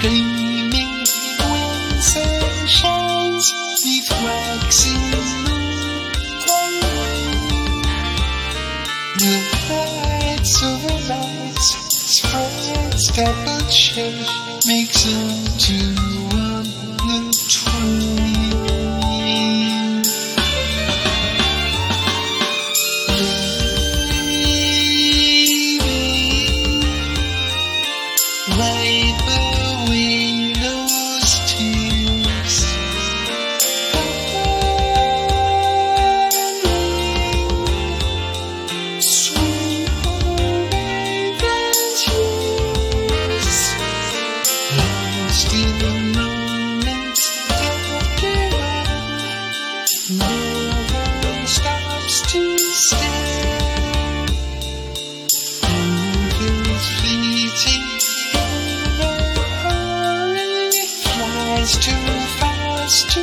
Flaming when sun shines with waxing moon glowing. The lights of the lights spreads double shade, makes into one the twain. Wipe away those tears. Sweep away the tears. Lost in the moment after love. No one stops to stare. Youth is fleeting. Too fast to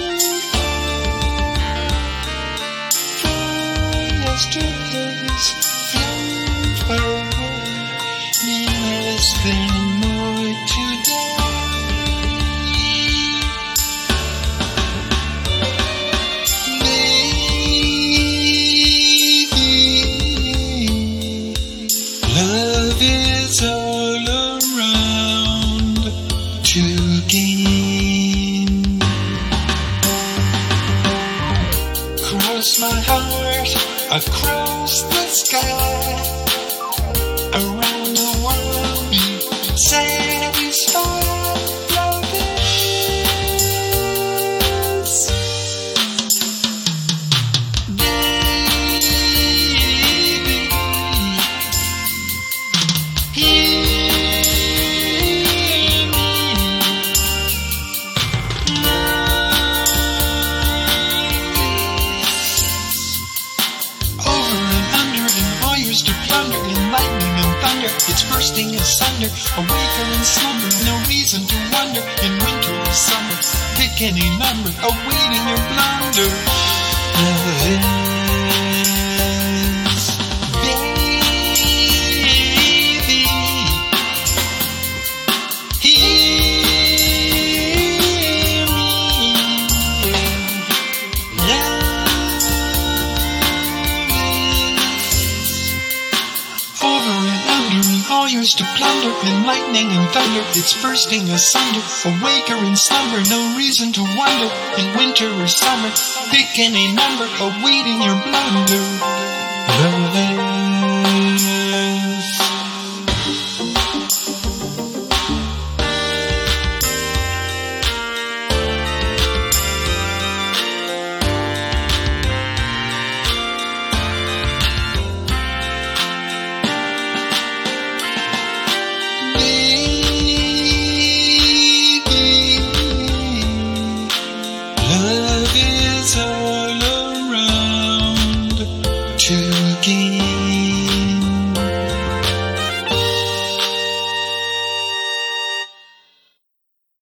fall. Yesterday's flown far away, mean less than more today. Maybe love is all around to gain. Across my heart, across the sky, around the world, be satisfied. Love is, baby, hear me. To plunder in lightning and thunder, it's bursting asunder. Awaken in slumber, no reason to wonder. In winter or summer, pick any number, awaiting your blunder. Love is, baby, hear me. Over and under and all yours to plunder. In lightning and thunder, it's bursting asunder. Awake or in slumber, no reason to wonder. In winter or summer, pick any number, awaiting your blunder. Love is. Love is all around to gain.